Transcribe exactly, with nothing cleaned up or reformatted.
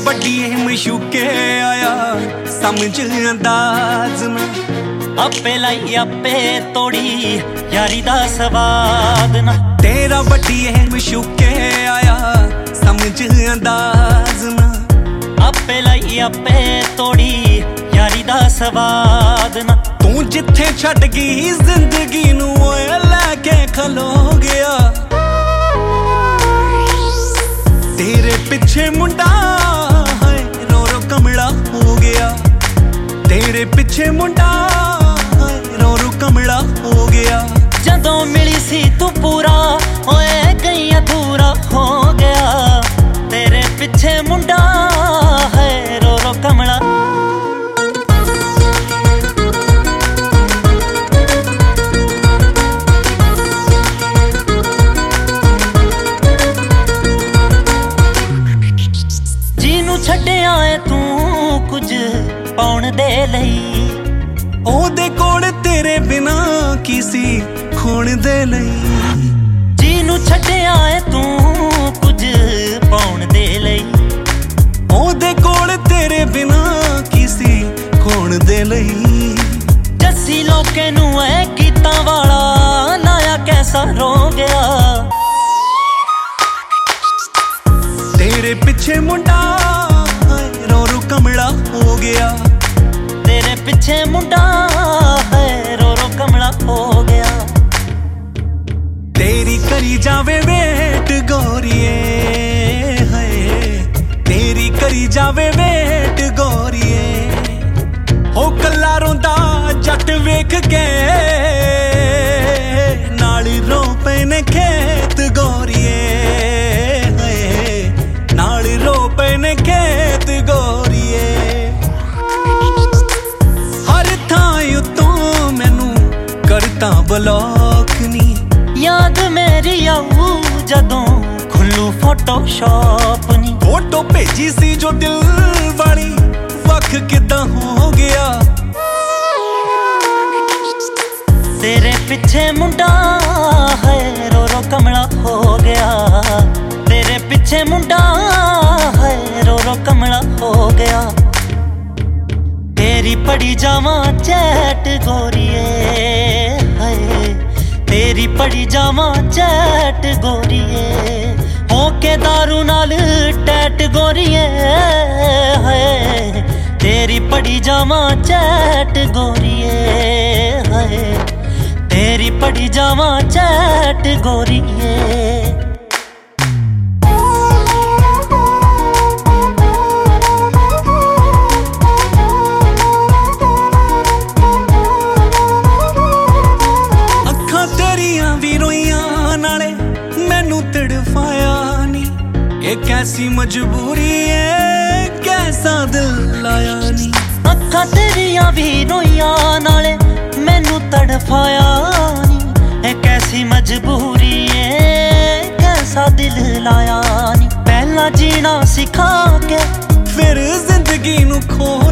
ਵੱਡੀ ਏ ਮਸ਼ੂਕੇ ਆਇਆ ਸਮਝ ਅੰਦਾਜ਼ ਨਾ ਆਪੇ ਲਾਈ ਆਪੇ ਤੋੜੀ ਯਾਰੀ ਦਾ ਸਵਾਦ ਨਾ ਤੇਰਾ ਵੱਡੀ ਏ ਮਸ਼ੂਕੇ ਆਇਆ ਸਮਝ ਅੰਦਾਜ਼ ਨਾ ਆਪੇ ਲਾਈ ਆਪੇ ਤੋੜੀ ਯਾਰੀ ਦਾ ਸਵਾਦ ਨਾ ਤੂੰ ਜਿੱਥੇ ਛੱਡ ਗਈ ਜ਼ਿੰਦਗੀ ਨੂੰ ਓਏ ਲੈ ਕੇ ਖਲੋ ਗਿਆ ਤੇਰੇ ਪਿੱਛੇ ਮੁੰਡਾ ਹੈ ਰੋ ਰੋ ਕਮਲਾ ਹੋ ਗਿਆ ਤੇਰੇ ਪਿੱਛੇ ਮੁੰਡਾ ਹੈ ਰੋ ਰੋ ਕਮਲਾ ਹੋ ਗਿਆ ਜਦੋਂ ਮਿਲੀ ਸੀ ਤੂੰ ਪੂਰਾ ਓਏ ਗਈ ਅਧੂਰਾ ਹੋ ਗਿਆ ਤੇਰੇ ਪਿੱਛੇ ਮੁੰਡਾ ਹੈ ਰੋ ਰੋ ਕਮਲਾ ਛੱਡਿਆ ਏ ਤੂੰ ਕੁਝ ਪਾਉਣ ਦੇ ਲਈ ਉਹਦੇ ਕੋਲ ਤੇਰੇ ਬਿਨਾ ਕੀ ਸੀ ਖੋਣ ਦੇ ਲਈ ਜਿਹਨੂੰ ਛੱਡਿਆ ਏ ਤੂੰ ਕੁਝ ਪਾਉਣ ਦੇ ਲਈ ਉਹਦੇ ਕੋਲ ਤੇਰੇ ਬਿਨਾ ਕੀ ਸੀ ਖੋਣ ਦੇ ਲਈ ਜੱਸੀ ਲੋਕੇ ਨੂੰ ਐ ਕੀਤਾ ਵਾਲਾ ਨਾਇਆ ਕੈਸਾ ਰੋ ਗਿਆ ਤੇਰੇ ਪਿੱਛੇ ਮੁੰਡਾ ਰੋ ਰੋ ਕਮਲਾ ਹੋ ਗਿਆ ਤੇਰੇ ਪਿੱਛੇ ਮੁੰਡਾ ਹੈ ਰੋ ਰੋ ਕਮਲਾ ਹੋ ਗਿਆ ਤੇਰੀ ਕਰੀ ਜਾਵੇ ਵੇਟ ਗੋਰੀਏ ਹੈ ਤੇਰੀ ਕਰੀ ਜਾਵੇ ਵੇਟ ਗੋਰੀਏ ਹੋ ਕੱਲਾ ਰੋਂਦਾ ਜੱਟ ਵੇਖ ਕੇ ਨਾਲ ਰੋ ਪਏ ਨੇ ਖੇਤ ਗੋਰੀਏ ਨਾਲ ਰੋ ਪਏ ਨੇ ਖੇਤ ਗੋਰੀਏ ਹਰ ਥਾਂ ਉਤੋਂ ਮੈਨੂੰ ਕਰਤਾ ਬਲੌਕ ਨੀ ਯਾਦ ਮੇਰੀ ਆਊ ਜਦੋਂ ਖੁੱਲੂ ਫੋਟੋਸ਼ਾਪ ਨੀ ਫੋਟੋ ਭੇਜੀ ਸੀ ਜੋ ਦਿਲ ਵਾਲੀ ਵੱਖ ਕਿੱਦਾਂ ਹੋ ਗਿਆ ਤੇਰੇ ਪਿੱਛੇ ਮੁੰਡਾ ਹੈ ਰੋ ਰੋ ਕਮਲਾ ਹੋ ਗਿਆ ਤੇਰੇ ਪਿੱਛੇ ਮੁੰਡਾ ਹੈ ਰੋ ਰੋ ਕਮਲਾ ਹੋ ਗਿਆ ਤੇਰੀ ਪੜੀ ਜਾਵਾਂ ਚੈਟ ਗੋਰੀਏ ਹਾਏ ਤੇਰੀ ਪੜੀ ਜਾਵਾਂ ਚੈਟ ਗੋਰੀਏ ਹੋ ਕੇ ਦਾਰੂ ਨਾਲ ਟੈਟ ਗੋਰੀਏ ਹਾਏ ਤੇਰੀ ਪੜੀ ਜਾਵਾਂ ਚੈਟ ਗੋਰੀਏ ਹਾਏ ਤੇਰੀ ਪੜੀ ਜਾਵਾਂ ਚੈਟ ਗੋਰੀਏ ਇਹ ਕੈਸੀ ਮਜਬੂਰੀ ਏ ਕੈਸਾ ਦਿਲ ਲਾਇਆ ਨੀ ਅੱਖਾਂ ਤੇਰੀਆਂ ਵੀ ਰੋਈਆਂ ਨਾਲੇ ਮੈਨੂੰ ਤੜਫਾਇਆ ਨੀ ਇਹ ਕੈਸੀ ਮਜਬੂਰੀ ਏ ਕੈਸਾ ਦਿਲ ਲਾਇਆ ਨੀ ਪਹਿਲਾਂ ਜੀਣਾ ਸਿਖਾ ਕੇ ਫਿਰ ਜ਼ਿੰਦਗੀ ਨੂੰ ਖੋ